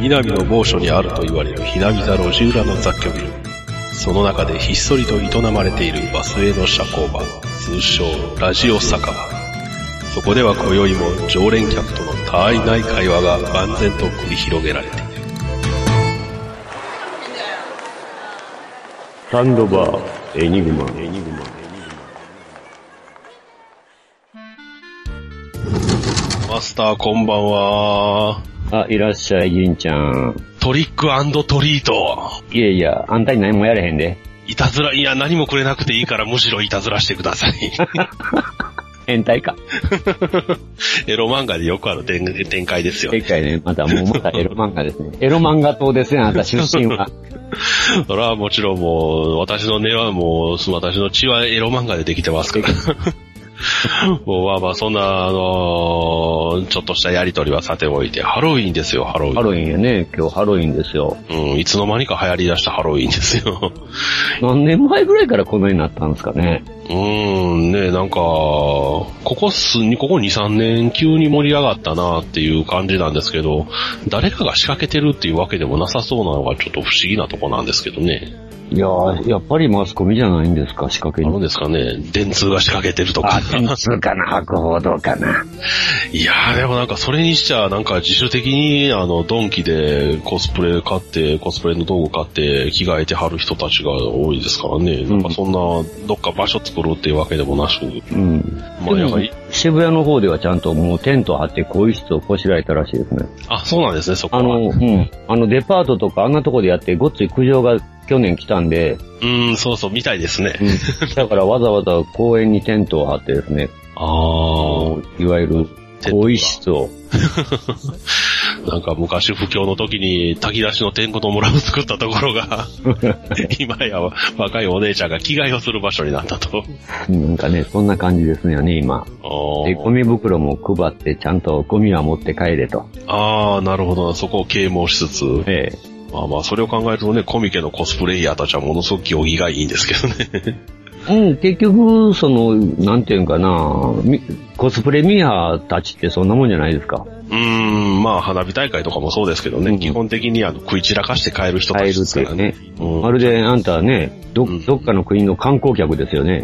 南の某所にあると言われるひなびた路地裏の雑居ビル。その中でひっそりと営まれているバスへの社交場、通称ラジオ酒場。そこでは今宵も常連客とのたわいない会話が万全と繰り広げられている。 サンドバーエニグマ。 マスターこんばんは。 あ、いらっしゃい、銀ちゃん。 トリック&トリート。 いやいや、あんたに何もやれへんで。 いたずら、いや何もくれなくていいからむしろいたずらしてください。 変態か。 エロ漫画でよくある展開ですよね。 展開ね、またエロ漫画ですね。エロ漫画党ですね、あんた出身は。 それはもちろんもう、私の根はもう、私の血はエロ漫画でできてますから。もうまあまあそんなちょっとしたやりとりはさておいて、ハロウィンですよ、ハロウィン。 ハロウィンやね、今日ハロウィンですよ。 いつの間にか流行り出したハロウィンですよ。 何年前ぐらいからこのようになったんですかね。 ね、なんか、ここ2、3年急に盛り上がったなっていう感じなんですけど、誰かが仕掛けてるっていうわけでもなさそうなのがちょっと不思議なとこなんですけどね。 いやー、やっぱりマスコミじゃないんですか、仕掛けに。 あるんですかね。電通が仕掛けてるとか。 あ、電通かな、博報堂かな。 いやー、でもなんかそれにしちゃ、なんか自主的にドンキでコスプレの道具買って着替えてはる人たちが多いですからね。なんかそんな、どっか場所作ろうっていうわけでもなし。まあやはり。 渋谷の方ではちゃんともうテント張って更衣室をこしらえたらしいですね。あ、 そうなんですね、そこは。 デパートとかあんなとこでやってごっつい苦情が去年来たんで。 そうそう、みたいですね。 だからわざわざ公園にテントを張ってですね。いわゆる更衣室を。 なんか昔不況の時に炊き出しのてんこと村を作ったところが、今や若いお姉ちゃんが着替えをする場所になったと。 なんかね、そんな感じですよね、今。で、ゴミ袋も配ってちゃんとゴミは持って帰れと。 なるほど。そこを啓蒙しつつ。まあそれを考えるとね、コミケのコスプレイヤーたちはものすごく行儀がいいんですけどね。 結局、なんていうんかな、コスプレミーハーたちってそんなもんじゃないですか。 まあ花火大会とかもそうですけどね、基本的に食い散らかして帰る人たちですからね。 まるであんたはね、どっかの国の観光客ですよね。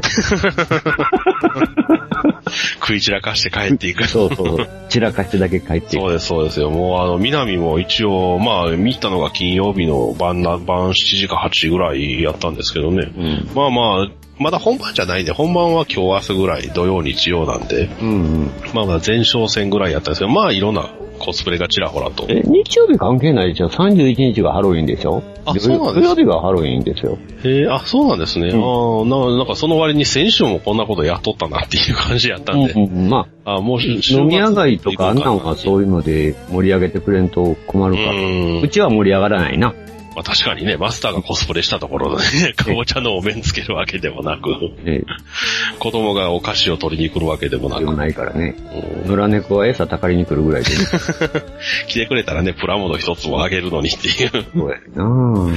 食い散らかして帰っていく。 そう。散らかしてだけ帰っていく。 そうですよ。もう南も一応、まあ見たのが金曜日の晩7時か8時ぐらいやったんですけどね。まだ本番じゃないんで、本番は今日明日ぐらい、土曜日曜なんで、まだ前哨戦ぐらいやったんですけど、まあいろんなコスプレがちらほらと。 日曜日関係ないでしょ？ 31 日がハロウィンでしょ？ そうなんです。 土曜日がハロウィンですよ。 そうなんですね。なんかその割に先週もこんなことやっとったなっていう感じやったんで。 もう飲み屋街とかあんなんはそういうので盛り上げてくれんと困るから。うちは盛り上がらないな。 まあ確かにね、マスターがコスプレしたところでね、かぼちゃのお面つけるわけでもなく、子供がお菓子を取りに来るわけでもなく。 でもないからね。野良猫は餌たかりに来るぐらいで、ね。 来てくれたらね、プラモの一つもあげるのにっていう。 そうやな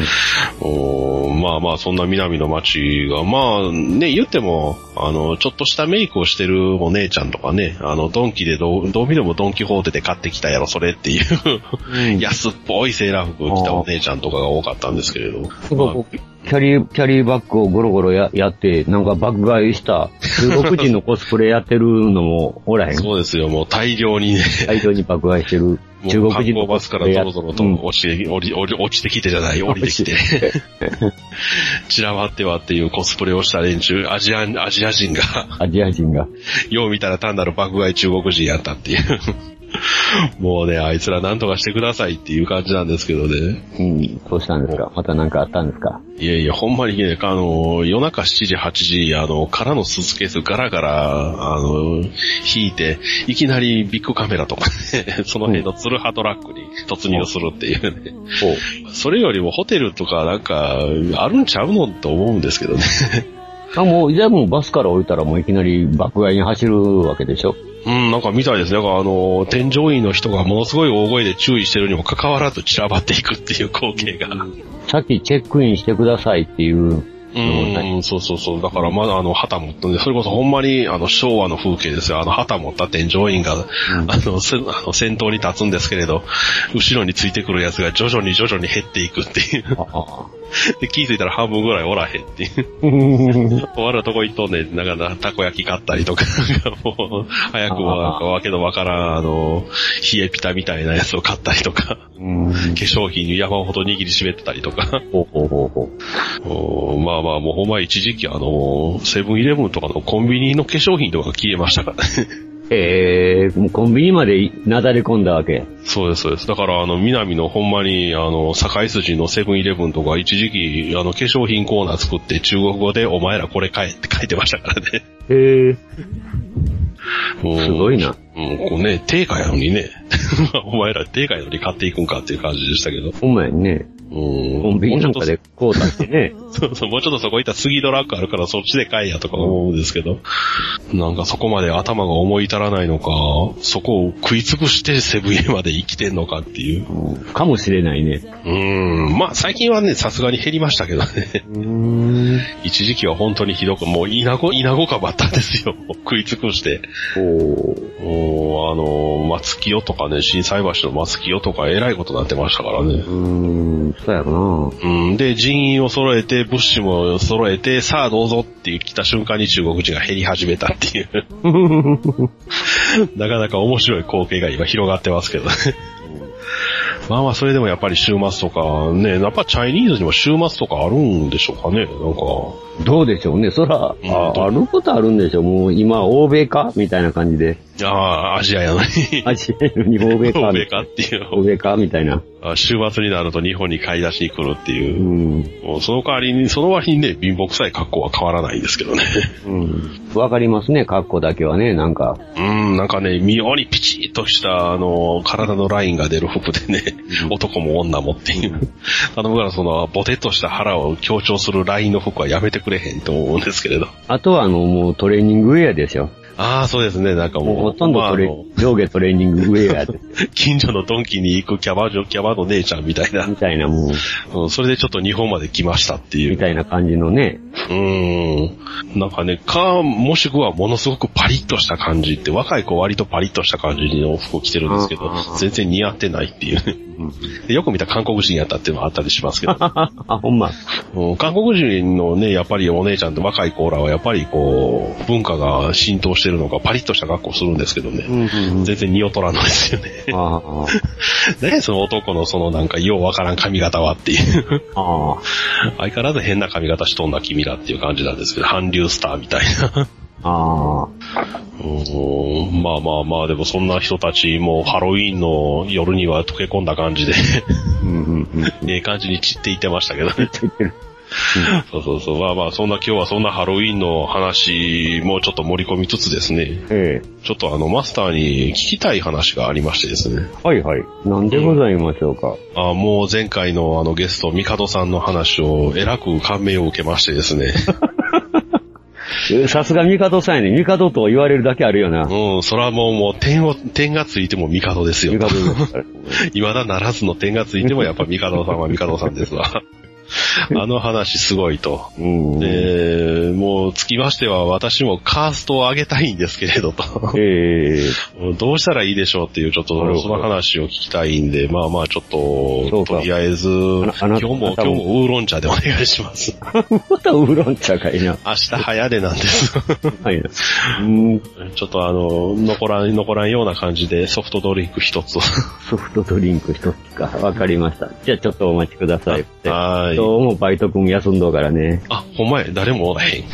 まあそんな南の街が、まあね、言っても、ちょっとしたメイクをしてるお姉ちゃんとかね、ドンキでどう見てもドンキホーテで買ってきたやろ、それっていう、安っぽいセーラー服を着たお姉ちゃんとかが多かったんですけれど。 キャリーバッグをゴロゴロやって、なんか爆買いした中国人のコスプレやってるのもおらへん。 そうですよ、もう大量にね。 大量に爆買いしてる中国人のコスプレやってる。観光バスからゾロゾロと落ちてきてじゃない、降りてきて。散らばってはっていうコスプレをした連中、アジア人が。よう見たら単なる爆買い中国人やったっていう。もうね、あいつらなんとかしてくださいっていう感じなんですけどね。 そうしたんですか？また何かあったんですか？ いや、ほんまにね、夜中7時、8時、空のスーツケースガラガラ、引いて、いきなりビッグカメラとかね、その辺のツルハトラックに突入するっていうね。それよりもホテルとかなんか、あるんちゃうのと思うんですけどね。 じゃあもうバスから降りたらもういきなり爆買いに走るわけでしょ？ なんか見たいですね。なんか添乗員の人がものすごい大声で注意してるにもかかわらず散らばっていくっていう光景が。 さっきチェックインしてくださいっていうそうそうそう。だからまだ旗持ったんで、それこそほんまに昭和の風景ですよ。旗持った添乗員が、先頭に立つんですけれど、後ろについてくるやつが徐々に減っていくっていう。で、気づいたら半分ぐらいおらへんっていう。終わるとこ行っとんねん、なんかたこ焼き買ったりとか、もう、早くはわけのわからん、冷えピタみたいなやつを買ったりとか、化粧品に山ほど握りしめてたりとか。まあまあ、もうほんま一時期セブンイレブンとかのコンビニの化粧品とか消えましたからね。 もうコンビニまでなだれ込んだわけ。 そうです、そうです。だから南のほんまに堺筋のセブンイレブンとか一時期化粧品コーナー作って中国語でお前らこれ買えって書いてましたからね。 すごいな。 こうね、定価やのにね。お前ら定価やのに買っていくんかっていう感じでしたけど。 ほんまやね。コンビニなんかでこうだってね。 そうそう、もうちょっとそこ行ったら杉ドラッグあるからそっちで買えやとか思うんですけど。なんかそこまで頭が思い至らないのか、そこを食いつぶしてセブンイレまで生きてんのかっていう。 かもしれないね。 まあ最近はね、さすがに減りましたけどね。一時期は本当にひどく、もう稲子かばったんですよ。食いつくして。松清とかね、心斎橋の松清とかえらいことになってましたからね。 そうやろな。で、人員を揃えて、物資も揃えて、さあどうぞって来た瞬間に中国人が減り始めたっていう。なかなか面白い光景が今広がってますけどね。まあまあ、それでもやっぱり週末とかね、やっぱチャイニーズにも週末とかあるんでしょうかね、なんか。 どうでしょうね。そら、あることあるんでしょう。もう今、欧米かみたいな感じで。 アジアやのに。 アジアやのに欧米か。 欧米かっていう。 欧米かみたいな。 週末になると日本に買い出しに来るっていう。もうその割にね、貧乏臭い格好は変わらないんですけどね。 わかりますね、格好だけはね、なんか。 なんかね、妙にピチッとした体のラインが出る服でね、男も女もっていう。僕らボテッとした腹を強調するラインの服はやめてくれへんと思うんですけれど。 あとはもうトレーニングウェアでしょ。 そうですね、なんかもう。 ほとんど上下トレーニングウェアで。 近所のドンキに行くキャバの姉ちゃんみたいな。 みたいなもう。それでちょっと日本まで来ましたっていう。 みたいな感じのね。 なんかね、もしくはものすごくパリッとした感じって、若い子割とパリッとした感じの服着てるんですけど、全然似合ってないっていうね。よく見た韓国人やったっていうのはあったりしますけど。 ほんま。 韓国人のね、やっぱりお姉ちゃんと若い子らはやっぱりこう、文化が浸透してるのかパリッとした格好するんですけどね。全然似劣らないですよね。ね、その男のなんかようわからん髪型はっていう。相変わらず変な髪型しとんな君らっていう感じなんですけど、韓流スターみたいな。まあまあまあ、でもそんな人たちもハロウィーンの夜には溶け込んだ感じで、感じに散っていってましたけどね。そうそうそう。まあまあ、今日はそんなハロウィーンの話もちょっと盛り込みつつですね。ちょっとマスターに聞きたい話がありましてですね。 はいはい。なんでございましょうか。 もう前回のゲスト、ミカドさんの話をえらく感銘を受けましてですね。 さすがミカドさんやね。ミカドと言われるだけあるよな。 それはもう点がついてもミカドですよ。 ミカドです。 未だならずの点がついてもやっぱミカドさんはミカドさんですわ。話すごいと。もうつきましては私もカーストを上げたいんですけれどと。どうしたらいいでしょうっていうちょっとその話を聞きたいんで、まあまあちょっと、とりあえず、今日もウーロン茶でお願いします。 またウーロン茶かいな。 明日早出なんです。 はい。 ちょっと残らんような感じでソフトドリンク一つ。 ソフトドリンク一つか。わかりました。じゃあちょっとお待ちください。 はい。 今日もバイト君休んどうからね。 ほんまや、誰もおらへん。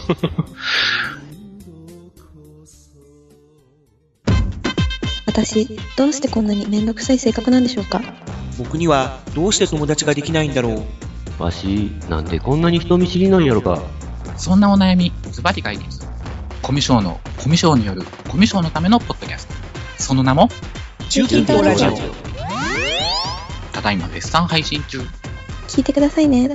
私、どうしてこんなにめんどくさい性格なんでしょうか。 僕にはどうして友達ができないんだろう。わし、なんでこんなに人見知りなんやろか。 そんなお悩み、ズバリ解決。コミュ障のコミュ障によるコミュ障のためのポッドキャスト。その名も、 中近東ラジオ。 ただいま絶賛配信中。 聞いてくださいね。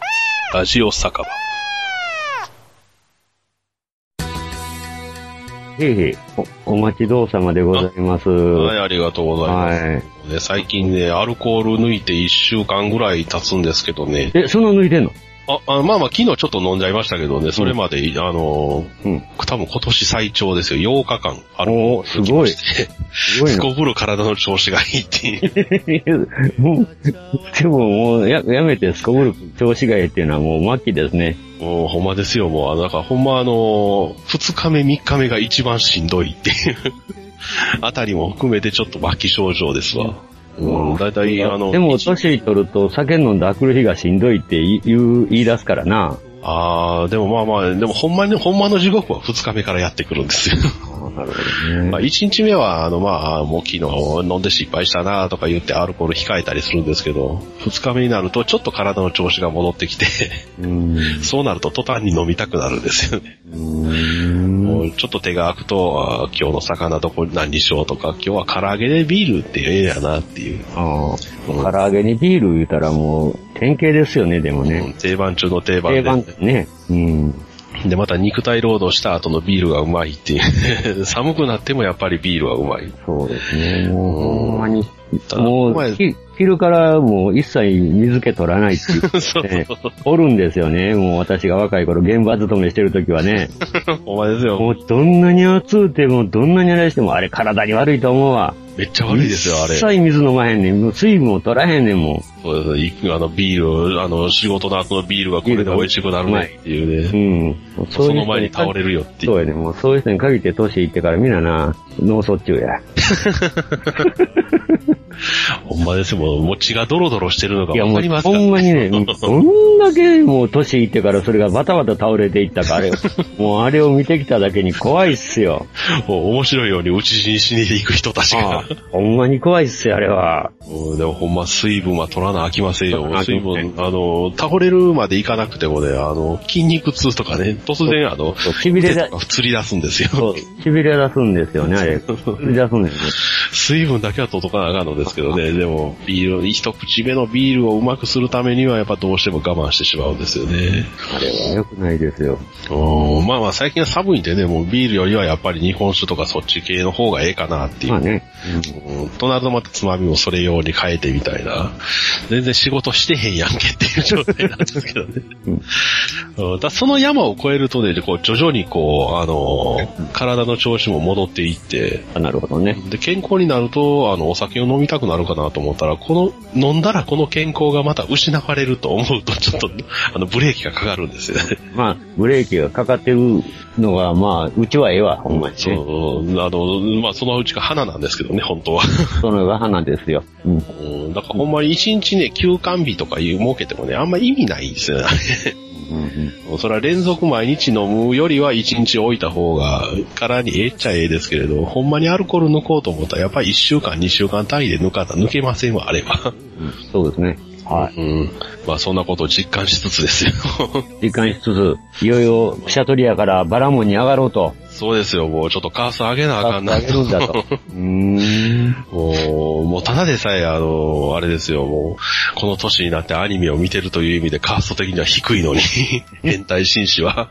ラジオ酒場。 お待ちどうさまでございます。 はい、ありがとうございます。 はい。 で最近ね、アルコール抜いて1週間ぐらい経つんですけどね。 そんな抜いてんの？ まあ昨日ちょっと飲んじゃいましたけどね、それまで、多分今年最長ですよ。8日間アルコール抜きまして。すごいな。すこぶる体の調子がいいっていう。 でももうやめてすこぶる調子がいいっていうのはもう末期ですね。 もうほんまですよ、もう。だからほんま2日目3日目が一番しんどいっていうあたりも含めてちょっと末期症状ですわ。だいたいでも年取ると酒飲んであくる日がしんどいって言い出すからな。 でもでもほんまの地獄は2日目からやってくるんですよ。 なるほどね。 1日目は、もう昨日飲んで失敗したなとか言ってアルコール控えたりするんですけど、2日目になるとちょっと体の調子が戻ってきて、そうなると途端に飲みたくなるんですよね。もうちょっと手が空くと、今日の魚何にしようとか、今日は唐揚げでビールってええやなっていう。 唐揚げにビール言うたらもう典型ですよね、でもね。 定番中の定番で。 定番ね。 で、また肉体労働した後のビールがうまいっていう。寒くなってもやっぱりビールはうまい。 そうですね。もうほんまに。もう、昼からもう一切水気取らないっていう、ね。おるんですよね。もう私が若い頃現場勤めしてる時はね。 お前ですよ。 もうどんなに暑うても、どんなにあれしても、あれ体に悪いと思うわ。 めっちゃ悪いですよ、あれ。 一切水飲まへんねん。もう水分を取らへんねんもん。 そうです。ビール、仕事の後のビールがこれで美味しくなるねっていうね。その前に倒れるよっていう。 そうやね。もうそういう人に限って年いってからみんなな、脳卒中や。 ほんまですよ。もう血がドロドロしてるのがわかりますか？ ほんまにね、どんだけもう年いってからそれがバタバタ倒れていったか、もうあれを見てきただけに怖いっすよ。 もう面白いように打ち死にしに行く人たちが。 ほんまに怖いっすよ、あれは。 でもほんま水分は取らなあきませんよ。水分、倒れるまでいかなくてもね、筋肉痛とかね、突然痺れがつり出すんですよ。 そう、痺れ出すんですよね、あれ。痺れ出すんですね。 水分だけは届かなあかんのですけどね、でも、一口目のビールをうまくするためには、やっぱどうしても我慢してしまうんですよね。 あれは良くないですよ。 まあ最近は寒いんでね、もうビールよりはやっぱり日本酒とかそっち系の方がええかなっていう。 まあね。 となるとまたつまみもそれ用に変えてみたいな。全然仕事してへんやんけっていう状態なんですけどね。その山を越えるとね、徐々に体の調子も戻っていって。 なるほどね。 で、健康になると、お酒を飲みたくなるかなと思ったら、飲んだらこの健康がまた失われると思うと、ちょっと、ブレーキがかかるんですよね。 まあ、ブレーキがかかってるのが、まあ、うちはええわ、ほんまにね。 そう、まあ、そのうちが花なんですけどね、本当は。 そのが花ですよ。 だからほんまに一日ね、休館日とか設けてもね、あんま意味ないんですよね。それは連続毎日飲むよりは一日置いた方が、体にええっちゃええですけれど、ほんまにアルコール抜こうと思ったら、やっぱり1週間、2週間単位で抜けませんわ、あれは。 そうですね。はい。 まあそんなことを実感しつつですよ。 実感しつつ、いよいよ、くしゃとりやからバラモンに上がろうと。 そうですよ、もうちょっとカース上げなあかんな。 上げるんだと。 もうただでさえ、あれですよ、もう、この年になってアニメを見てるという意味でカースト的には低いのに、変態紳士は。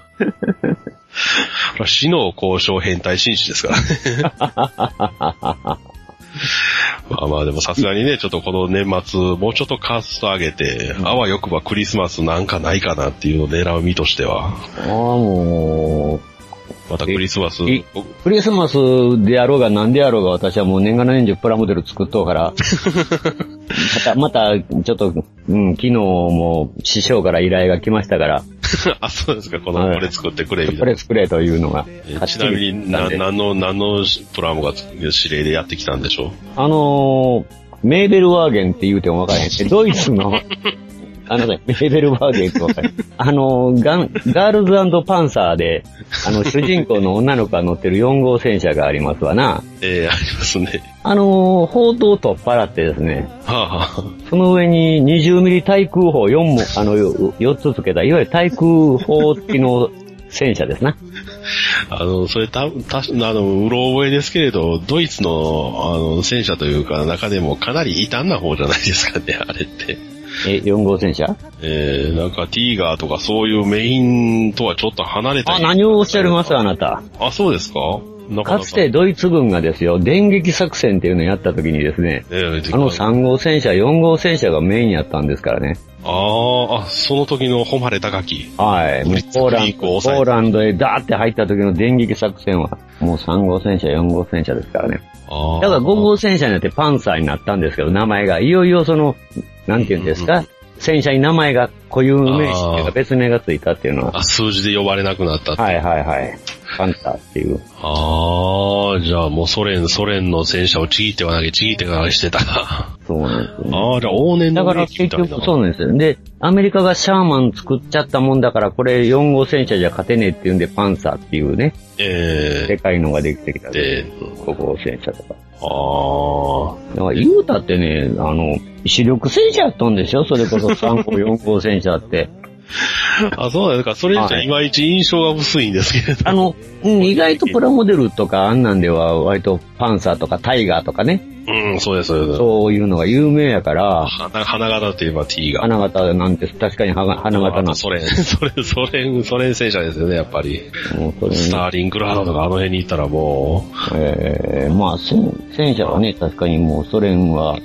死の交渉変態紳士ですからね。まあでもさすがにね、ちょっとこの年末、もうちょっとカースト上げて、あわよくばクリスマスなんかないかなっていうのを狙う身としては。 もう、 またクリスマス。 クリスマスであろうが何であろうが私はもう年がら年中プラモデル作っとうから、また、ちょっと、昨日も師匠から依頼が来ましたから。 あ、そうですか、これ作ってくれみたいな。 これ作れというのが。 ちなみに、何のプラモが指令でやってきたんでしょう？メーベルワーゲンって言うてもわからへん。ドイツの、メーベルワーゲンってわかる。ガールズ&パンサーで、主人公の女の子が乗ってる4号戦車がありますわな。 ありますね。 砲塔を取っ払ってですね。その上に20ミリ対空砲4つ付けた、いわゆる対空砲付きの戦車ですな。 それうろ覚えですけれど、ドイツの、戦車というか、中でもかなり異端な方じゃないですかね、あれって。 4号戦車？ なんかティーガーとかそういうメインとはちょっと離れた。 何をおっしゃいますあなた。 そうですか？ かつてドイツ軍がですよ、電撃作戦っていうのをやった時にですね、3号戦車、4号戦車がメインやったんですからね。 その時の誉れ高き。 はい。ポーランドへダーって入った時の電撃作戦は、もう3号戦車、4号戦車ですからね。だから5号戦車になってパンサーになったんですけど、名前が、いよいよなんていうんですか、戦車に名前が固有名詞っていうか別名がついたっていうのは。 数字で呼ばれなくなったって。 はいはいはい。パンサーっていう。 じゃあもうソ連の戦車をちぎっては投げしてた。 そうなんですよ、ね。 じゃあ往年のだから結局そうなんですよ。で、アメリカがシャーマン作っちゃったもんだから、これ4号戦車じゃ勝てねえっていうんで、パンサーっていうね。でかいのができてきた。5号戦車とか。だから言うたってね、主力戦車やったんでしょ、それこそ3号、4号戦車って。 そうなんですか。それじゃいまいち印象が薄いんですけれど。 意外とプラモデルとかあんなんでは割とパンサーとかタイガーとかね。 そうです、そうです。 そういうのが有名やから。 花形といえば T が。 花形なんて確かに花形な。 ソ連戦車ですよね、やっぱり。スターリングラードとかあの辺に行ったらもう。まあ、戦車はね、確かにもうソ連は、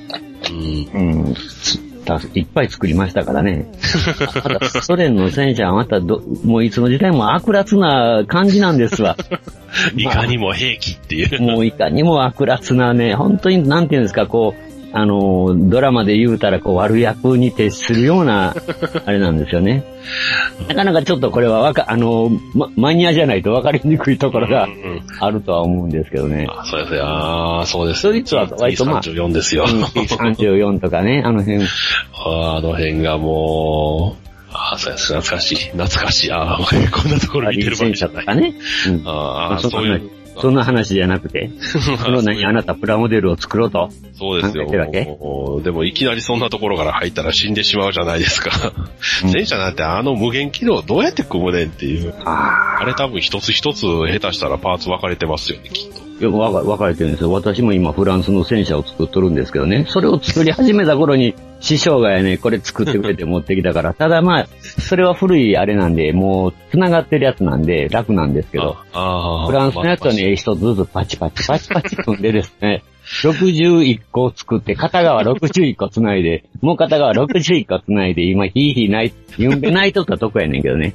いっぱい作りましたからね。ソ連の戦車はまたもういつの時代も悪辣な感じなんですわ。 いかにも兵器っていう。 もういかにも悪辣なね、本当になんていうんですか、ドラマで言うたら悪役に徹するような、あれなんですよね。なかなかちょっとこれはマニアじゃないと分かりにくいところがあるとは思うんですけどね。 そうですよ。そうです。 ドイツは割と 34ですよ。 34とかね、あの辺。 あの辺がもう、そうです。懐かしい。こんなところ見てる場合じゃない。 ね。 そういう。 そんな話じゃなくて、あなたプラモデルを作ろうと。 そうですよ。でもいきなりそんなところから入ったら死んでしまうじゃないですか。戦車なんて無限機能どうやって組むねんっていう。あれ多分一つ一つ下手したらパーツ分かれてますよね、きっと。 よく分かれてるんですよ。私も今フランスの戦車を作っとるんですけどね。それを作り始めた頃に師匠がね、これ作ってくれて持ってきたから。ただまあ、それは古いあれなんで、もう繋がってるやつなんで楽なんですけど。フランスのやつはね、一つずつパチパチ組んでですね。61個作って、片側61個繋いで、もう片側61個繋いで、今、ユンベナイトったとこやねんけどね。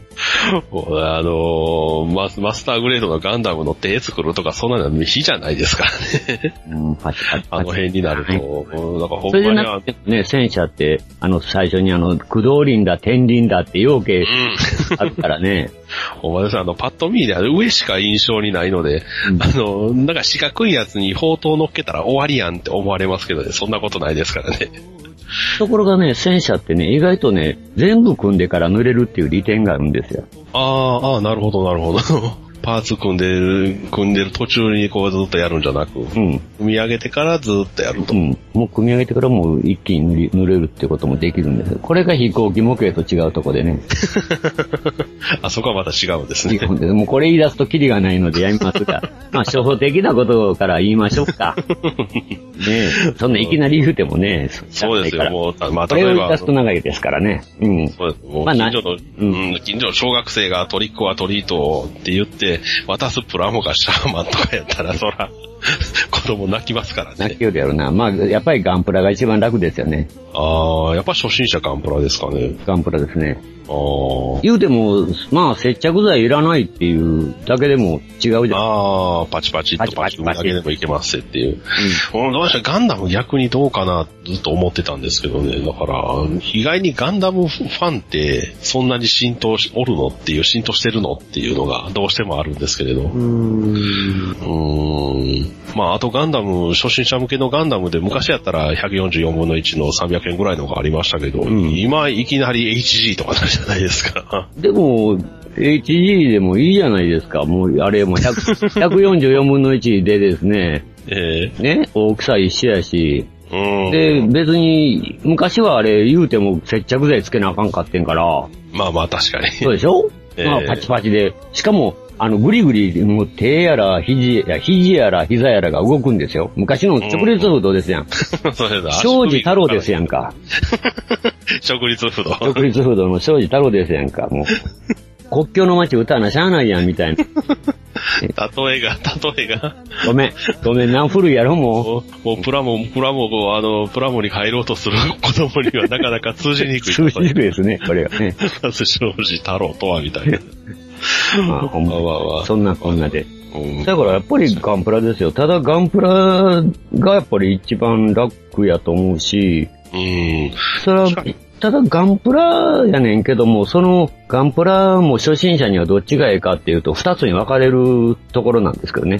マスターグレードのガンダムの手作るとか、そんなの火じゃないですからね。 パチ。 あの辺になると、なんかほんまにそれでなくてね、戦車って、最初に駆動輪だ、天輪だって要件あるからね。 お前さん、パッと見で上しか印象にないので、なんか四角いやつに砲塔乗っけたら終わりやんって思われますけどね、そんなことないですからね。 ところがね、戦車ってね、意外とね、全部組んでから塗れるっていう利点があるんですよ。 なるほど。パーツ組んでる途中にずっとやるんじゃなく、組み上げてからずっとやると。もう組み上げてからもう一気に塗れるってこともできるんですよ。これが飛行機模型と違うとこでね。 そこはまた違うんですね。 違うんです。もうこれ言い出すとキリがないのでやめますが、まあ初歩的なことから言いましょうか。ねそんないきなり言うてもね、 そうですよ、もう、 これを言い出すと長いですからね。 そうです。もう近所の小学生がトリックはトリートって言って、渡すプラモがシャーマンとかやったら、そら、子供泣きますからね。 泣きよるやろな。まあ、やっぱりガンプラが一番楽ですよね。 やっぱ初心者ガンプラですかね。 ガンプラですね。言うても、まあ、接着剤いらないっていうだけでも違うじゃん。 パチパチっとパチだけでもいけますっていう。どうしたガンダム逆にどうかな、ずっと思ってたんですけどね。だから、意外にガンダムファンって、そんなに浸透してるのっていうのが、どうしてもあるんですけれど。まあ、あとガンダム、初心者向けのガンダムで、昔やったら144分の1の300円ぐらいのがありましたけど、今いきなり HG とかなるじゃないですか。 でも、HG でもいいじゃないですか。もう、あれも144分の1でですね。ね、大きさ一緒やし。で、別に、昔はあれ言うても接着剤つけなあかんかってんから。 まあ確かに。 そうでしょまあパチパチで。しかも、ぐりぐり、もう手やら、肘やら、膝やらが動くんですよ。昔の直立不動ですやん。庄司太郎ですやんか。 直立不動。 直立不動の庄司太郎ですやんか。もう。国境の街歌わなしゃあないやん、みたいな。 例えが。 ごめん、何古いやろ、もうプラモに入ろうとする子供にはなかなか通じにくい。 通じにくいですね、これがね。 庄司太郎とは、みたいな。 まあ、ほんま、そんなこんなで。だからやっぱりガンプラですよ。ただガンプラがやっぱり一番楽やと思うし、それは、ただガンプラやねんけども、そのガンプラも初心者にはどっちがええかっていうと、二つに分かれるところなんですけどね。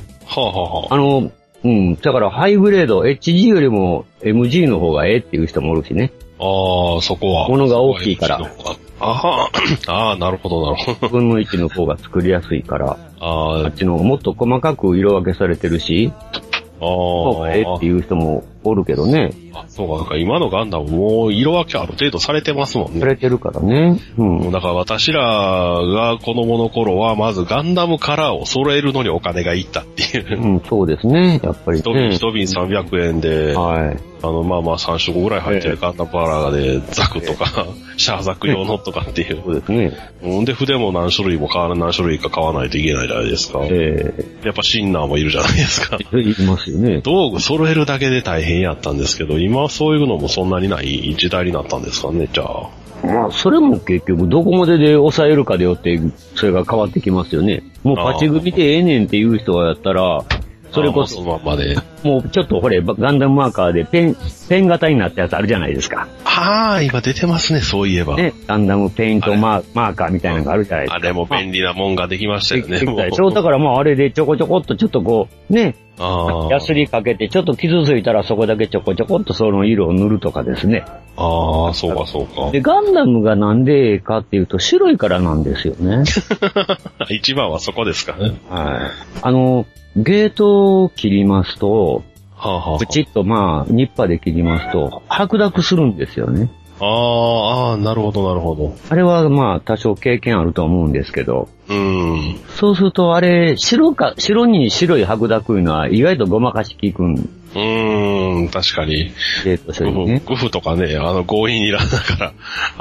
だからハイグレード、HG よりも MG の方がええっていう人もおるしね。 そこは。 物が大きいから。 なるほど。 1分の1の方が作りやすいから。あっちのもっと細かく色分けされてるし、っていう人もおるけどね。 そうか、今のガンダムもう色分けある程度されてますもんね。 されてるからね。 だから私らが子供の頃は、まずガンダムカラーを揃えるのにお金がいったっていう。 そうですね、やっぱり、ね。 一瓶300円で、3色ぐらい入ってるガンダムカラーで、ザクとか、シャーザク用のとかっていう。 そうですね。 で、筆も何種類か買わないといけないじゃないですか。やっぱシンナーもいるじゃないですか。 いますよね。 道具揃えるだけで大変やったんですけど、今はそういうのもそんなにない時代になったんですかね、じゃあ。 まあ、それも結局どこまでで抑えるかでよって、それが変わってきますよね。もうパチ組でええねんっていう人はやったら、それこそ、もうちょっとガンダムマーカーでペン型になったやつあるじゃないですか。 今出てますね、そういえば。 ね、ガンダムペイントマーカーみたいなのがあるじゃないですか。 あれも便利なもんができましたよね。 そう、だからあれでちょこちょこっとちょっとこう、ね、ヤスリかけてちょっと傷ついたらそこだけちょこちょこっとその色を塗るとかですね。 そうか。 で、ガンダムがなんでええかっていうと白いからなんですよね。 一番はそこですかね。 ゲートを切りますと、プチッとニッパで切りますと、白濁するんですよね。 なるほど。 あれは多少経験あると思うんですけど。そうするとあれ、白に白い白濁いうのは意外とごまかし効くん。 確かに。 ゲート処理ね。 グフとかね、強引にいらんだから。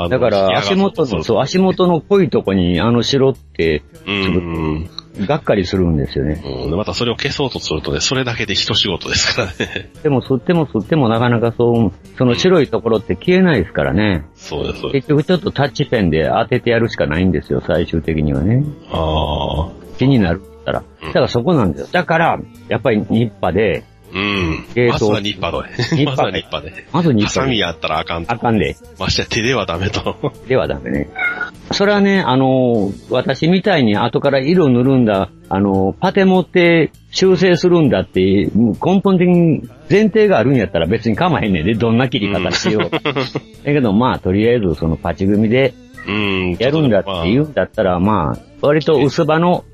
だから足元の濃いとこに白って、がっかりするんですよね。 またそれを消そうとするとね、それだけで一仕事ですからね。 でも吸ってもなかなかその白いところって消えないですからね。 そうです。 結局ちょっとタッチペンで当ててやるしかないんですよ、最終的にはね。気になるったら。だからそこなんですよ。だから、やっぱりニッパで、 まずはニッパで。 まずニッパで。 ハサミやったらあかんと。 あかんで。 ましてや手ではダメと。 ではダメね。それはね、私みたいに後から色塗るんだ、パテ持って修正するんだって、根本的に前提があるんやったら別に構へんねんで、どんな切り方しよう。だけどとりあえずそのパチ組で、やるんだって言うんだったら、割と薄葉の、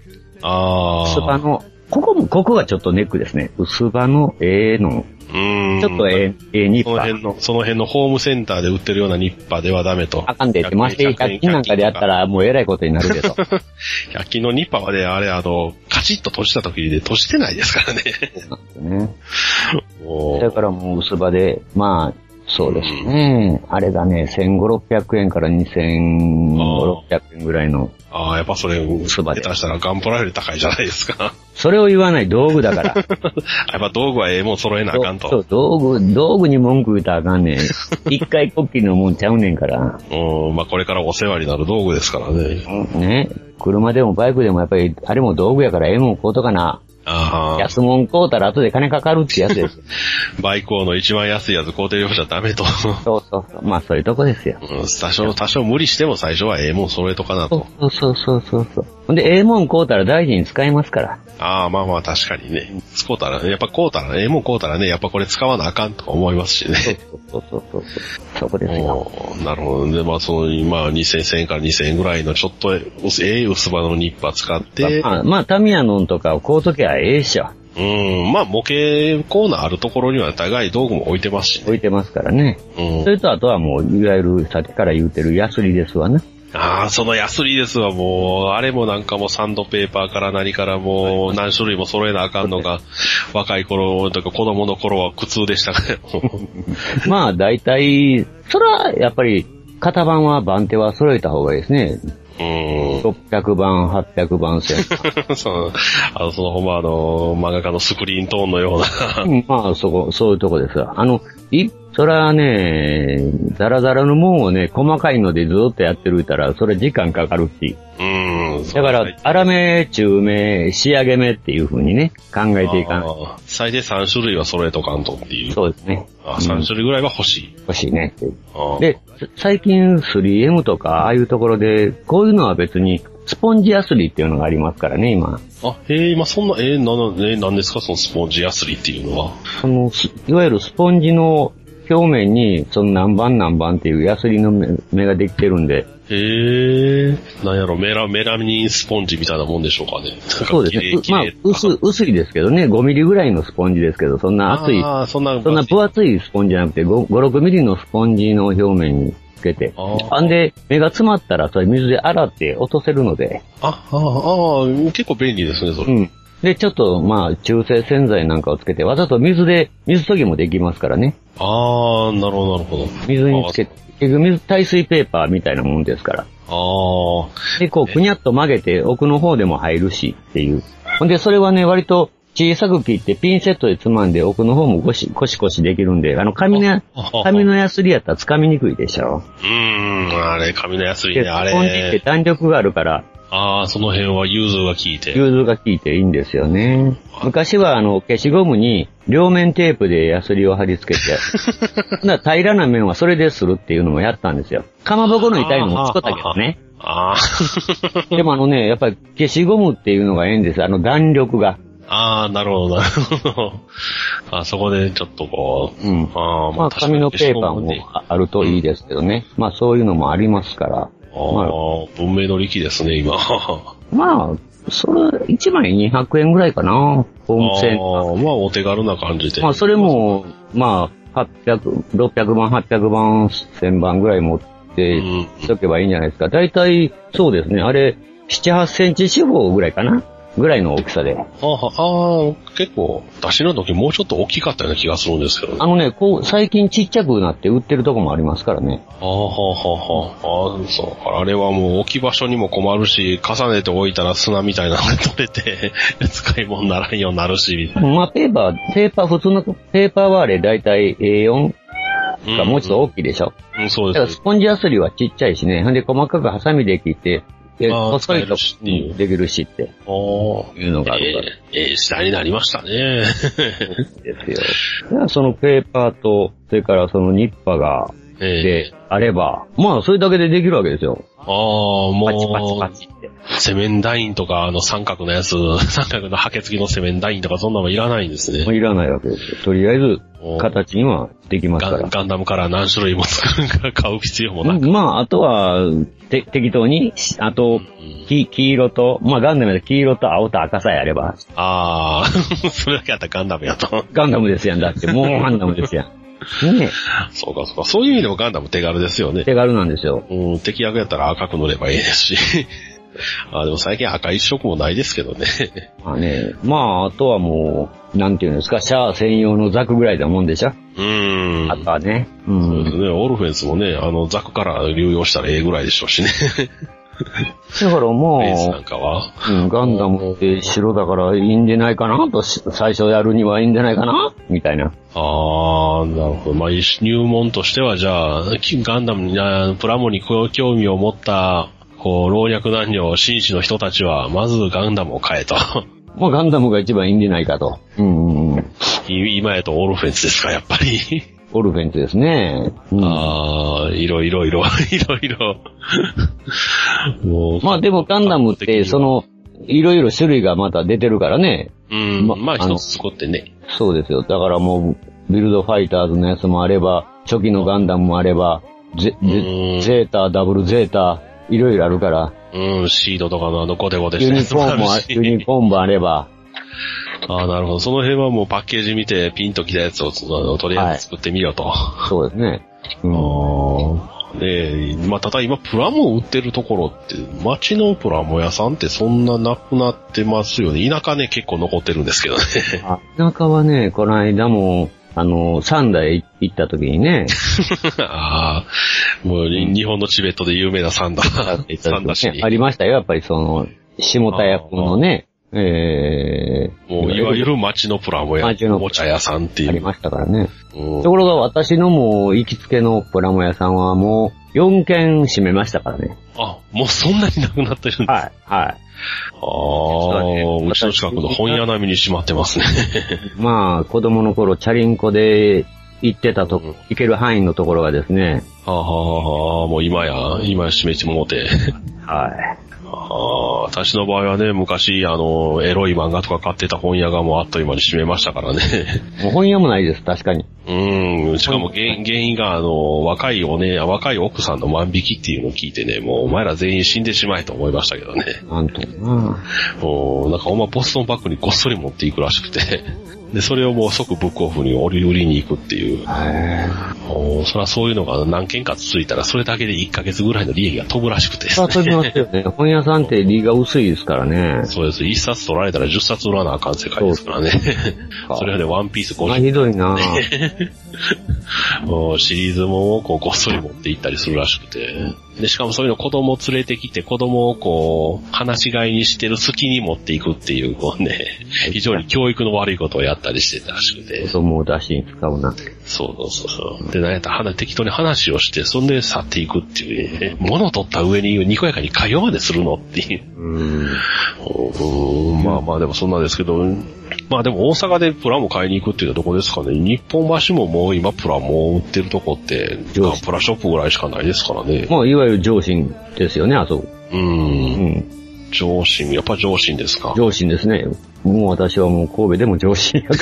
ここがちょっとネックですね。薄葉のの、ちょっとニッパ。 その辺のホームセンターで売ってるようなニッパではダメと。 あかんでって、まして100均なんかでやったらもうえらいことになるけど。 100均のニッパはね、あれカチッと閉じた時に閉じてないですからね。 そうなんですね。だからもう薄葉で、そうですね。あれがね、1500、600円から2500、600円ぐらいの。 やっぱそれ、下手したらガンプラより高いじゃないですか。 それを言わない道具だから。やっぱ道具はもう揃えなあかんと。 そう、道具に文句言うたらあかんねん。一回こっきりのもんちゃうねんから。 これからお世話になる道具ですからね。 ね。車でもバイクでもやっぱり、あれも道具やからもん買うとかな。安物買うたら後で金かかるってやつです。 バイク王の一番安いやつ買うてるようじゃダメと。 そう。そういうとこですよ。 多少無理しても最初はもん揃えとかなと。 そう。ほんで、もん買うたら大事に使えますから。 確かにね。やっぱ買うたら、もん買うたらね、やっぱこれ使わなあかんとか思いますしね。 そう。そこですよ。 なるほど。で、2000円から2000円ぐらいのちょっと薄葉のニッパー使って。 タミヤのんとかを買うときはええっしょ。 模型コーナーあるところには互い道具も置いてますし、 置いてますからね。それとあとはもう、いわゆるさっきから言うてるヤスリですわね。 そのヤスリですわ、もう、あれもなんかもうサンドペーパーから何からもう何種類も揃えなあかんのが、若い頃とか子供の頃は苦痛でしたね。 大体、それはやっぱり、型番は番手は揃えた方がいいですね。 600番、800番線。 そう。そのほんま漫画家のスクリーントーンのような。 まあ、そういうとこですわ。それはね、ザラザラのもんをね、細かいのでずっとやってるたら、それ時間かかるし。だから、粗め、中め、仕上げめっていう風にね、考えていかない。 最低3種類は揃えとかんとっていう。 そうですね。 3種類ぐらいは欲しい。 欲しいねっていう。で、最近 3M とか、ああいうところで、こういうのは別に、スポンジヤスリっていうのがありますからね、今。 今そんな、なんですか、そのスポンジヤスリっていうのは。 いわゆるスポンジの表面に、その何番何番っていうヤスリの目ができてるんで。 なんやろ、メラミンスポンジみたいなもんでしょうかね。 そうですね。まあ、薄いですけどね、5ミリぐらいのスポンジですけど、そんな厚い、そんな分厚いスポンジじゃなくて、5、6ミリのスポンジの表面につけて。で、目が詰まったら、それ水で洗って落とせるので。 結構便利ですね、それ。 で、ちょっと、まあ、中性洗剤なんかをつけて、わざと水研ぎもできますからね。 なるほど。 水につけて、結局耐水ペーパーみたいなもんですから。で、こう、くにゃっと曲げて、奥の方でも入るしっていう。ほんで、それはね、割と小さく切って、ピンセットでつまんで、奥の方もコシできるんで、紙のヤスリやったら掴みにくいでしょ。 あれ、紙のヤスリね、あれ。 スポンジって弾力があるから、 その辺は融通が効いて。 融通が効いていいんですよね。昔は消しゴムに両面テープでヤスリを貼り付けて、平らな面はそれでするっていうのもやったんですよ。かまぼこの痛いのも作ったけどね。でもやっぱり消しゴムっていうのがええんです。弾力が。 なるほど。そこでちょっとこう。 まあ紙のペーパーもあるといいですけどね。まあそういうのもありますから。 文明の利器ですね、今。 まあ、それ、1枚200円ぐらいかな。ホームセンター。 まあ、お手軽な感じで。 まあ、それも、まあ、600番、800番、1000番ぐらい持ってしとけばいいんじゃないですか。だいたい、そうですね。あれ、7、8センチ四方ぐらいかな。ぐらいの大きさで。 結構、出しの時もうちょっと大きかったような気がするんですけどね。最近ちっちゃくなって売ってるとこもありますからね。 そう。あれはもう置き場所にも困るし、重ねて置いたら砂みたいなのが取れて、使い物にならんようになるし。 まあ、普通のペーパーはあれだいたい A4 がもうちょっと大きいでしょ。 そうです。 だからスポンジヤスリはちっちゃいしね。ほんで細かくハサミで切って、細いとできるしって。いうのがあるから。 時代になりましたね。 ですよ。そのペーパーと、それからそのニッパが、で、あれば、まあ、それだけでできるわけですよ。 もう、 パチパチパチって。 セメンダインとか、三角のハケ付きのセメンダインとか、そんなのいらないんですね。 いらないわけですよ。とりあえず、形にはできますから。 ガンダムから何種類も作るから買う必要もなく。 まあ、あとは、適当に、あと、黄色と、まあガンダムで黄色と青と赤さえあれば。 それだけあったらガンダムやと。 ガンダムですやん。だって、もうガンダムですやん。ね。 そうか。そういう意味でもガンダム手軽ですよね。 手軽なんですよ。 敵役やったら赤く塗ればいいですし。でも最近赤一色もないですけどね。 あとはもう、なんていうんですか、シャア専用のザクぐらいなもんでしょ。赤ね。 そうですね。オルフェンスもね、ザクから流用したらええぐらいでしょうしね。 だからもう、なんかはガンダムって白だからいいんじゃないかなと、最初やるにはいいんじゃないかなみたいな。 なるほど。まあ、入門としては、じゃあ、ガンダムに、プラモに興味を持った、老若男女、紳士の人たちは、まずガンダムを買えと。 まあ、ガンダムが一番いいんじゃないかと。 今やとオルフェンスですか、やっぱり。 オルフェンスですね。 いろいろ。 まあでもガンダムって、いろいろ種類がまた出てるからね。 まあ一つ作ってね。 そうですよ。だからもう、ビルドファイターズのやつもあれば、初期のガンダムもあれば、ゼータ、ダブルゼータ、いろいろあるから。 シードとかのゴテゴテしたやつもあるし。ユニフォームもあれば。 なるほど。その辺はもうパッケージ見てピンときたやつをとりあえず作ってみようと。 そうですね。 まあ、ただ今プラモ売ってるところって、街のプラモ屋さんってそんななくなってますよね。田舎ね、結構残ってるんですけどね。 田舎はね、この間も、3台行った時にね。 もう、日本のチベットで有名なサンダ市に。 ありましたよ、やっぱり下田屋君のね、 もう、いわゆる町のプラモ屋、おもちゃ屋さんっていう。 ありましたからね。ところが私のもう行きつけのプラモ屋さんはもう4軒閉めましたからね。 あ、もうそんなになくなってるんですか？ はい、はい。 うちの近くの本屋並みに閉まってますね。 まあ、子供の頃、チャリンコで行ってたとこ、行ける範囲のところがですね。 もう今閉めてもうて。 はい。 私の場合はね、昔、エロい漫画とか買ってた本屋がもうあっという間に閉めましたからね。 もう本屋もないです、確かに。 しかも原因が若い奥さんの万引きっていうのを聞いてね、もうお前ら全員死んでしまえと思いましたけどね。 なんとなんかボストンバッグにごっそり持っていくらしくて。で、それをもう即ブックオフに売りに行くっていう。そりゃそういうのが何件か続いたら、それだけで1ヶ月ぐらいの利益が飛ぶらしくてですね。 飛びますよね。本屋さんって利が薄いですからね。 そうです。1冊取られたら10冊売らなあかん世界ですからね。それはね、ワンピース50。 ひどいなシリーズもをごっそり持って行ったりするらしくて。で、しかもそういうの子供を連れてきて、子供を放し飼いにしてる隙に持っていくっていう、非常に教育の悪いことをやったりしてたらしくて。 子供を出しに使うな。 そう。で、なんやったら適当に話をして、そんで去っていくっていうね。物を取った上ににこやかに会話までするのっていう。まあでもそんなんですけど、まあでも大阪でプラモ買いに行くっていうのはどこですかね。日本橋ももう今プラモを売ってるとこって、ガンプラショップぐらいしかないですからね。 まあいわゆる上信ですよね、あそこ。 上信、やっぱ上信ですか。 上信ですね。もう私はもう神戸でも上信やから。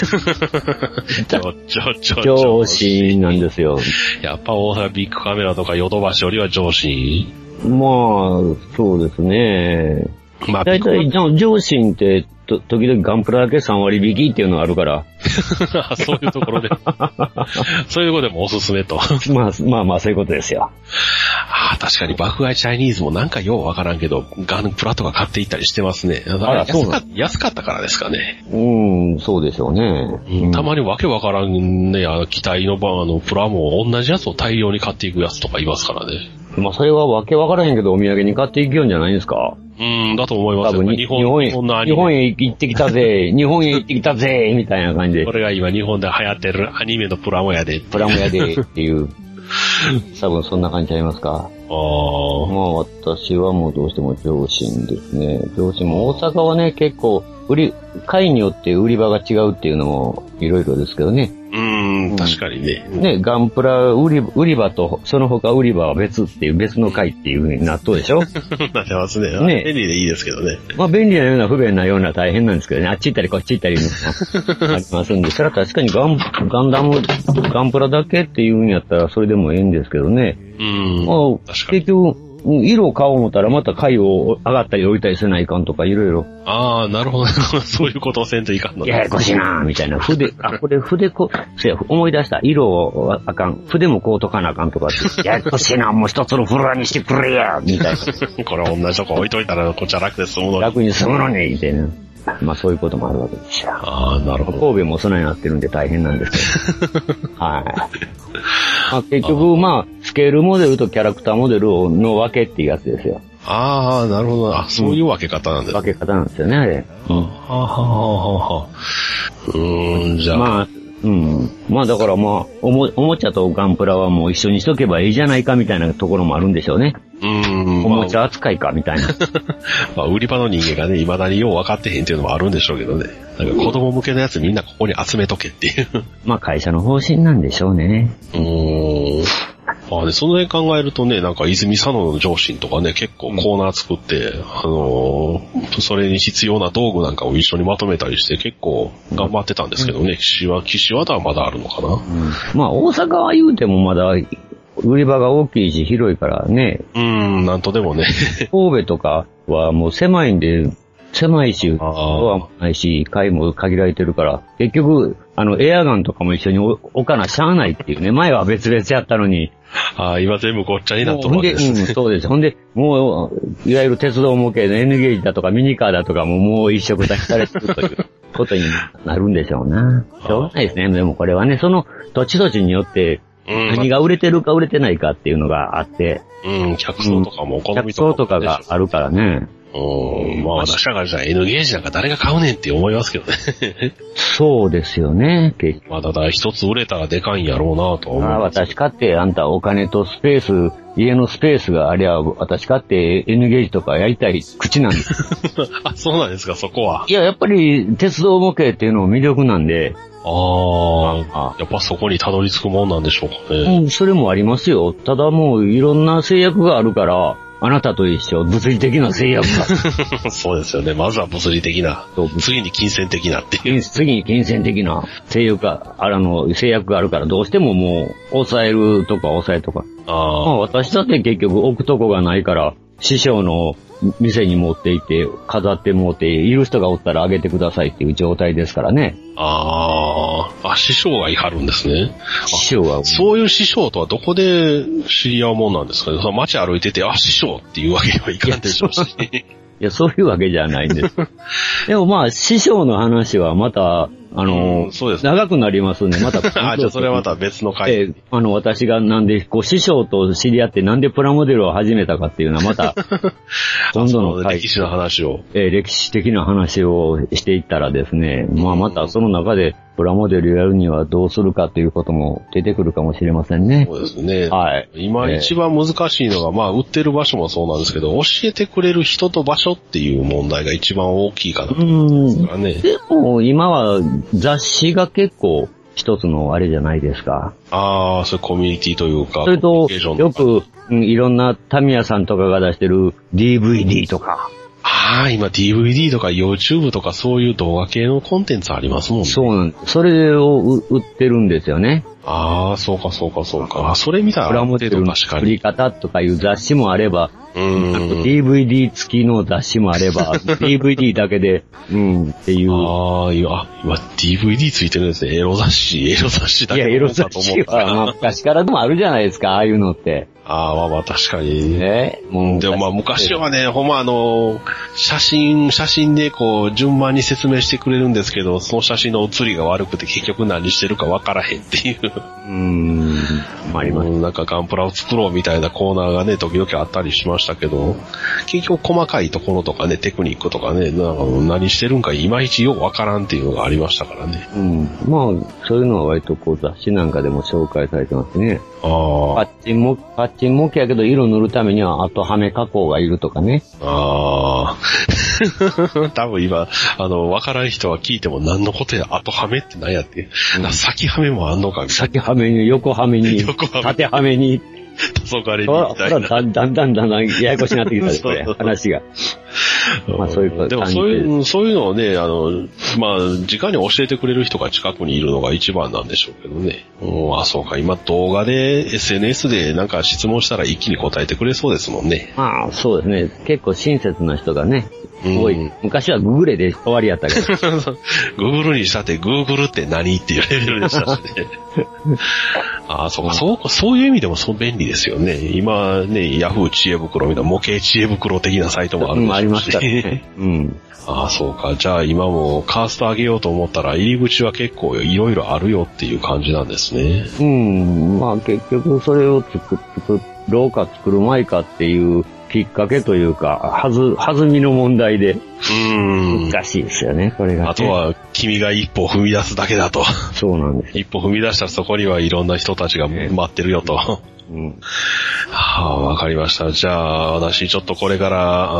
上信なんですよ。 やっぱ大阪ビッグカメラとかヨドバシよりは上信。 まあ、そうですね。まあ、だいたい上信って時々ガンプラだけ3割引きっていうのがあるから。 そういうところで。そういうところでもおすすめと。 まあそういうことですよ。 確かに爆買いチャイニーズもなんかようわからんけど、ガンプラとか買っていったりしてますね。安かったからですかね。 そうでしょうね。 たまにわけわからんね、機体のプラも同じやつを大量に買っていくやつとかいますからね。 まあそれはわけわからへんけどお土産に買っていくようんじゃないんですか？ だと思いますよ。 日本へ行ってきたぜ、日本へ行ってきたぜ、みたいな感じで。 これが今日本で流行ってるアニメのプラモやで。 プラモやでっていう。多分そんな感じちゃいますか。まあ私はもうどうしても上信ですね。上信も大阪はね、結構会によって売り場が違うっていうのもいろいろですけどね。 確かにね。 ね、ガンプラ売り場とその他売り場は別っていう別の会っていう風になっとうでしょ？ なってますね。便利でいいですけどね。 まあ便利なような不便なような大変なんですけどね。あっち行ったりこっち行ったりありますんで、それは確かにガンプラだけっていうんやったらそれでもいいんですけどね。結局、色を買おう思ったらまた貝を上がったり降りたりせないかんとかいろいろ。 なるほど。そういうことをせんといかんの。 ややこしいなみたいな。これ筆思い出した。色をあかん。筆もこうとかなあかんとかって。ややこしいな、もう一つのフロアにしてくれやみたいな。 これ同じとこ置いといたらこっちは楽で済むのに。 楽に済むのに、みたいな。まあそういうこともあるわけですよ。 なるほど。 神戸もそんなになってるんで大変なんですけど。はい。結局、スケールモデルとキャラクターモデルの分けっていうやつですよ。 なるほど。そういう分け方なんですね。 分け方なんですよね、あれ。 じゃあ。 だからおもちゃとガンプラはもう一緒にしとけばいいじゃないかみたいなところもあるんでしょうね。おもちゃ扱いかみたいな。 売り場の人間がね、未だによう分かってへんっていうのもあるんでしょうけどね。なんか子供向けのやつみんなここに集めとけっていう。 会社の方針なんでしょうね。 で、その辺考えるとね、なんか泉佐野の上信とかね、結構コーナー作って、それに必要な道具なんかを一緒にまとめたりして結構頑張ってたんですけどね、岸和田はまだあるのかな。 大阪は言うてもまだ、売り場が大きいし広いからね。 なんとでもね。 神戸とかはもう狭いんで、狭いし、はないし、階も限られてるから、結局、エアガンとかも一緒に置かなしゃあないっていうね。前は別々やったのに。 今全部ごっちゃになっとるわけですね。 そうです。ほんで、もう、いわゆる鉄道模型の N ゲージだとかミニカーだとかもう一色出されてるということになるんでしょうな。しょうがないですね。でもこれはね、その土地土地によって、 何が売れてるか売れてないかっていうのがあって。 客層とかもお好みとか。 客層とかがあるからね。 まあ私らからしたら N ゲージなんか誰が買うねんって思いますけどね。 そうですよね、結局。 まあただ一つ売れたらでかいんやろうなと思う。 私買ってあんたお金とスペース、家のスペースがありゃ、私買って N ゲージとかやりたい口なんです。 あ、そうなんですか、そこは。 いや、やっぱり鉄道模型っていうのも魅力なんで。 やっぱそこにたどり着くもんなんでしょうかね。 それもありますよ。ただもういろんな制約があるから、あなたと一緒、物理的な制約が。 そうですよね。まずは物理的な。次に金銭的なっていう。 次に金銭的な制約が、制約があるから、どうしてももう、抑えるとか抑えとか。私だって結局置くとこがないから、師匠の店に持って行って、飾ってもうて、いる人がおったらあげてくださいっていう状態ですからね。 師匠がいはるんですね。 師匠が。 そういう師匠とはどこで知り合うもんなんですかね。その街歩いてて、師匠っていうわけにはいかんでしょうし。いや、そういうわけじゃないんです。でもまあ、師匠の話はまた、 そうです。 長くなりますんで、また。 じゃあそれはまた別の回。 私がなんで、師匠と知り合ってなんでプラモデルを始めたかっていうのはまた、今度の歴史の話を。 歴史的な話をしていったらですね、またその中で、プラモデルやるにはどうするかということも出てくるかもしれませんね。 そうですね。 はい。 今一番難しいのが、売ってる場所もそうなんですけど、教えてくれる人と場所っていう問題が一番大きいかなと思いますからね。 でも今は雑誌が結構一つのあれじゃないですか。 そういうコミュニティというか。 それと、よく、いろんなタミヤさんとかが出してる DVD とか。 今 DVD とか YouTube とかそういう動画系のコンテンツありますもんね。 そうなんです。それを売ってるんですよね。 そうか。それ見たら、 プラモデルの作り方とかいう雑誌もあれば、DVD 付きの雑誌もあれば、DVD だけで、っていう。 今 DVD 付いてるんですね。エロ雑誌だけ。 いや、エロ雑誌は、昔からでもあるじゃないですか、ああいうのって。 確かに。 でも昔はね、ほんま写真でこう、順番に説明してくれるんですけど、その写真の写りが悪くて結局何してるかわからへんっていう。 あります。 なんかガンプラを作ろうみたいなコーナーがね、時々あったりしましたけど、結局細かいところとかね、テクニックとかね、何してるんかいまいちよくわからんっていうのがありましたからね。 そういうのは割とこう雑誌なんかでも紹介されてますね。パッチン模型やけど色塗るためには後はめ加工がいるとかね。 多分今、わからん人は聞いても何のことや、後はめって何やって。先はめもあんのかみたいな。 先はめに、横はめに、縦はめに。 黄昏にみたいな。 だんだんややこしになってきたです、これ、話が。そういうこと。 でもそういうのをね、直に教えてくれる人が近くにいるのが一番なんでしょうけどね。そうか、今動画で SNS でなんか質問したら一気に答えてくれそうですもんね。 そうですね。結構親切な人がね、多い。昔はググレで終わりやったけど。 グーグルにしたってグーグルって何っていうレベルでしたしね。そういう意味でも便利ですよね。今ね、ヤフー知恵袋みたいな模型知恵袋的なサイトもあるんですし。 ありましたね。 そうか。じゃあ今もカースト上げようと思ったら入り口は結構いろいろあるよっていう感じなんですね。 結局それを作ろうか作るまいかっていうきっかけというか、弾みの問題で。難しいですよね、これが、ね。 あとは、君が一歩踏み出すだけだと。 そうなんです。 一歩踏み出したらそこにはいろんな人たちが待ってるよと。わかりました。じゃあ、私ちょっとこれから、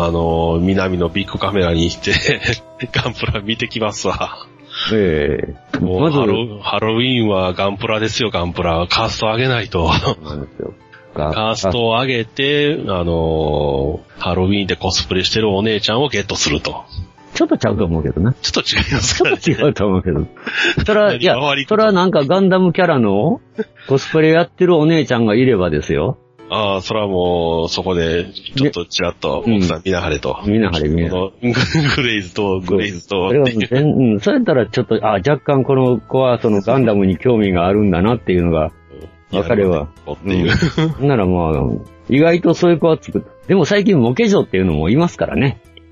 南のビッグカメラに行って、ガンプラ見てきますわ。もうハロウィーンはガンプラですよ、ガンプラ。カースト上げないと。そうなんですよ。カーストを上げて、ハロウィーンでコスプレしてるお姉ちゃんをゲットすると。 ちょっとちゃうと思うけどな。 ちょっと違いますかね。 ちょっと違うと思うけど。それはなんかガンダムキャラのコスプレやってるお姉ちゃんがいればですよ。 それはもう、そこで、ちょっとちらっと、奥さん見なはれと。 見なはれ。グレイズと。 それやったらちょっと、若干この子はそのガンダムに興味があるんだなっていうのが、わかれば。なら意外とそういう子は作る。でも最近モケ女っていうのもいますからね。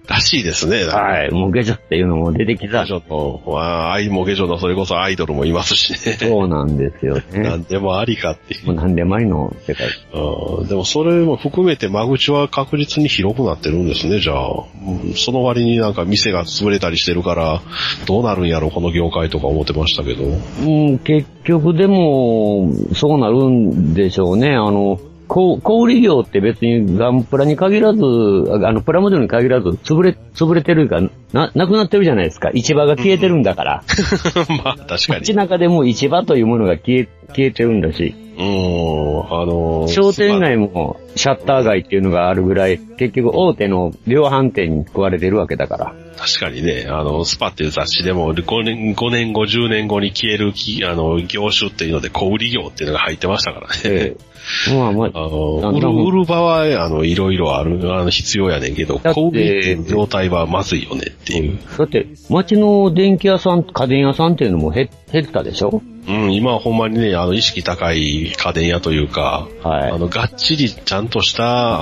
らしいですね。 はい。モゲジョっていうのも出てきた。 モゲジョと、モゲジョのそれこそアイドルもいますしね。 そうなんですよね。 何でもありかっていう。 もう何でもありの世界。 でもそれも含めて間口は確実に広くなってるんですね、じゃあ。その割になんか店が潰れたりしてるから、どうなるんやろ、この業界とか思ってましたけど。 結局でも、そうなるんでしょうね。小売業って別にガンプラに限らず、プラモデルに限らず、潰れてるかなくなってるじゃないですか。市場が消えてるんだから。 まあ確かに。 街中でも市場というものが消えてるんだし。商店街もシャッター街っていうのがあるぐらい、結局大手の量販店に食われてるわけだから。 確かにね、スパっていう雑誌でも5年後、10年後に消える業種っていうので小売業っていうのが入ってましたからね。 まあ、 売る場合、いろいろある、必要やねんけど、小売っていう状態はまずいよねっていう。 だって、街の電気屋さん、家電屋さんっていうのも減ったでしょ？ 今はほんまにね、意識高い家電屋というか、はい、がっちりちゃんとした、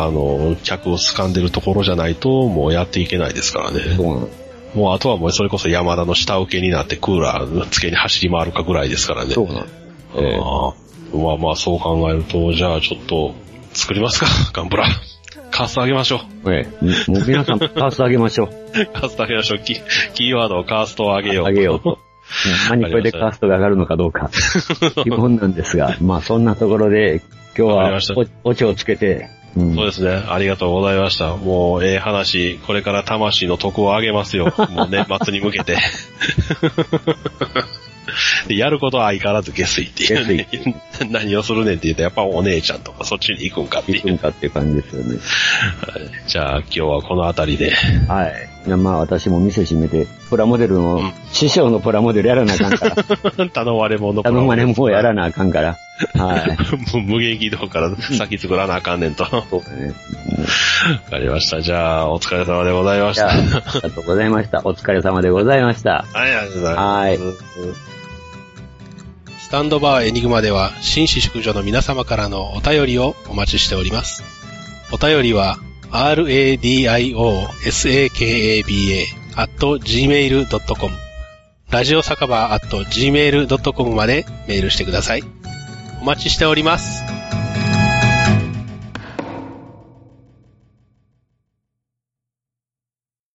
客を掴んでるところじゃないと、もうやっていけないですからね。 そうなんもうあとはもうそれこそ山田の下請けになってクーラー付けに走り回るかぐらいですからね。 そうなんまあそう考えると、じゃあちょっと作りますか、ガンプラ。カースト上げましょう。 もう皆さんカースト上げましょう。 カースト上げましょう。キーワードをカーストを上げよう。 上げようと。何これでカーストが上がるのかどうか。疑問なんですが、まあそんなところで今日はオチをつけて、 そうですね。ありがとうございました。もう話、これから魂の徳を上げますよ。もう年末に向けて。でやることは相変わらず下水っていうね。何をするねんって言うと、やっぱお姉ちゃんとかそっちに行くんかっていう。 行くんかっていう感じですよね。 はい、じゃあ今日はこのあたりで。 はい。まあ私も店閉めて、プラモデルの、師匠のプラモデルやらなあかんから。 頼まれもの頼まれもやらなあかんから。はい。 もう無限軌道から先作らなあかんねんと。 そうだね。 わかりました。じゃあ、お疲れ様でございました。 ありがとうございました。お疲れ様でございました。 はい、ありがとうございます。はい。 スタンドバーエニグマでは、紳士淑女の皆様からのお便りをお待ちしております。お便りは、radiosakaba@gmail.com ラジオ酒場@gmail.com までメールしてください。お待ちしております。